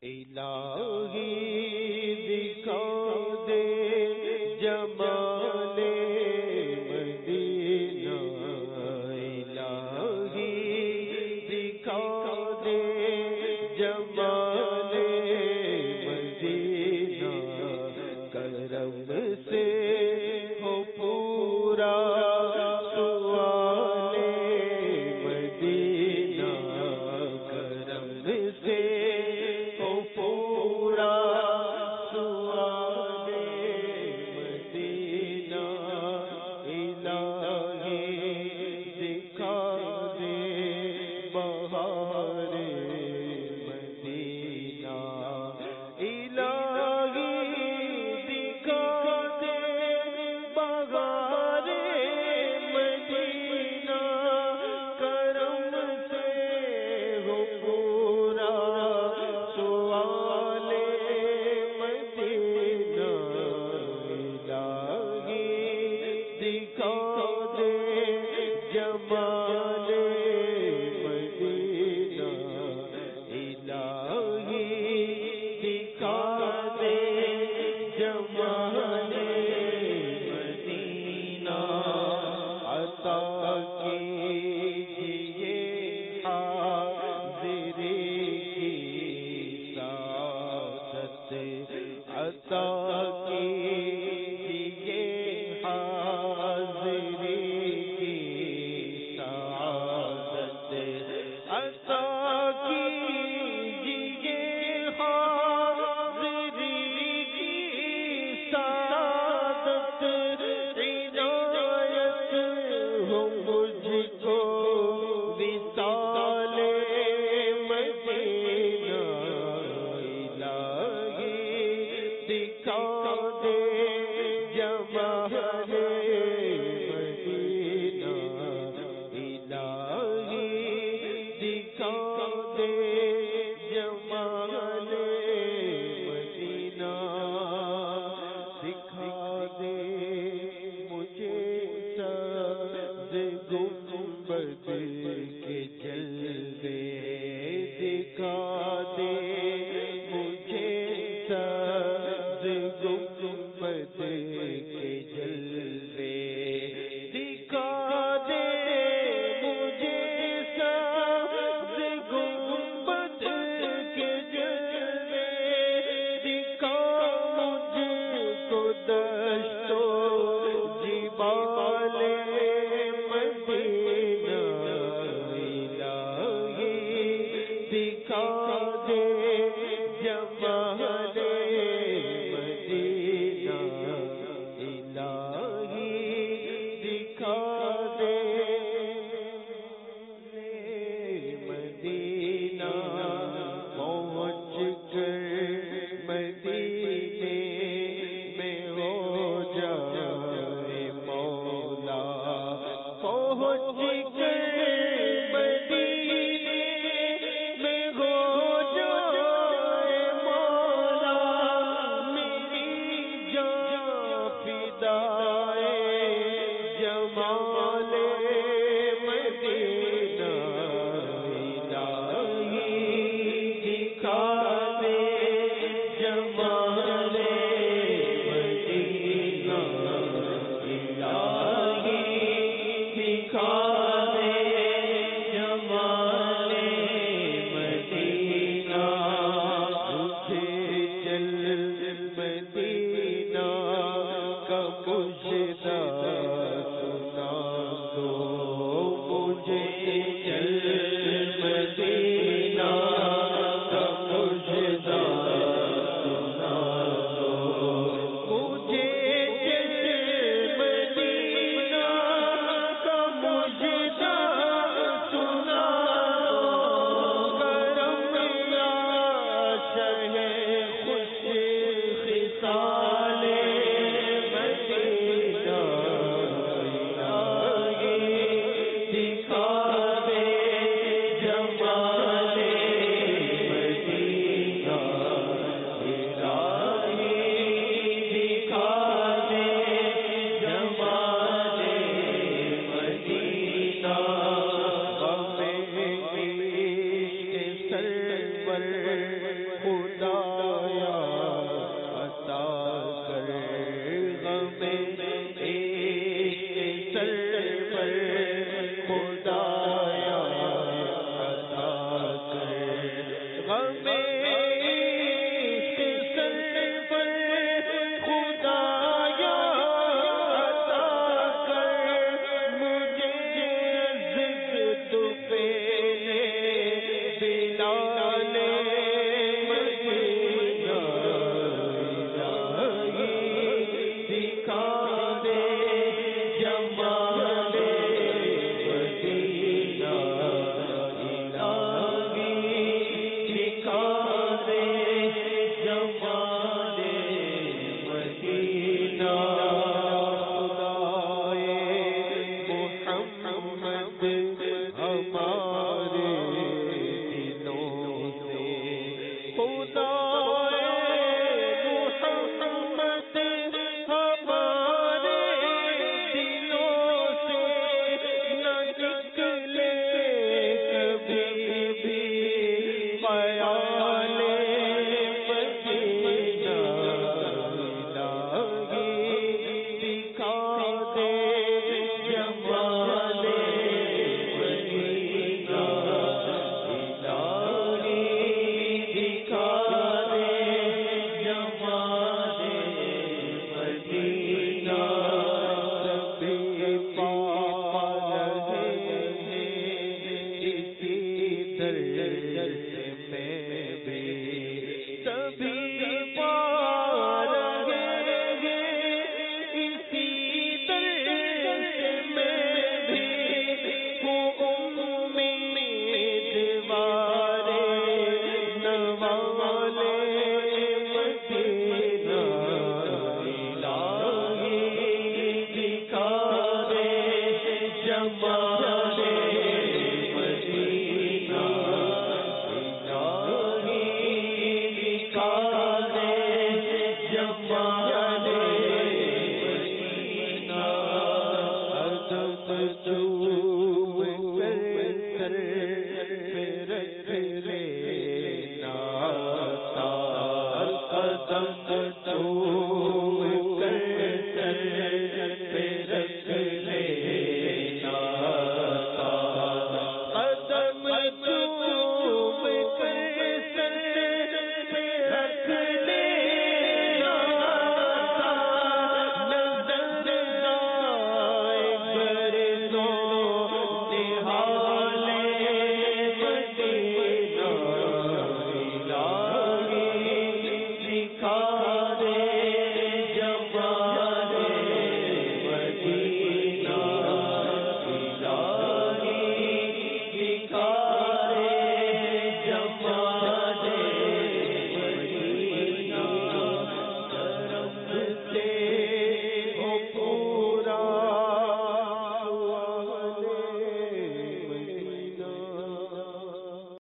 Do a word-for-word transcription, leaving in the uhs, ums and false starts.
الہی دکھا دے جمال مدینہ، الہی دکھا دے جمال مدینہ، کرم سے ہو پورا سوال مدینہ، کرم سے ہو پورا سوال مدینہ، الہی دکھا دے بہار مدینہ، الہی دکھا دے بہار مدینہ، کرم سے ہو پورا سوال مدینہ، الہی دکھا دے جمال مدینہ، الہی دکھا دے جمال مدینہ، عطا کیجئے حاضری کی سعادت، عطا کیجئے حاضری کی سعادت، عطا کیجئے حاضری کی سعادت، عنایت ہو مجھ کو وصال مدینہ، الہی دکھا دے جمال مدینہ، الہی دکھا دے جمال مدینہ، دکھا دے مجھے سبز گنبد کے جلوے، دکھا دے مجھے سبز گنبد کے جلوے، دکھا دے مجھے سبز گنبد کے جلوے، دکھا مجھ کو دشت و جبال مدینہ، الہی دکھا دے جمال مدینہ، الہی دکھا دے مدینہ، پہنچ کر مدینے میں ہو جائے مولا، پہنچ کر مدینے میں ہو جائے مولا، میری جان فدائے جمال مدینہ، الہی دکھا دے جمال مدینہ، الہی دکھا دے جمال مدینہ، تجھے چل مدینہ کا مجھے سنا قدم چوم کر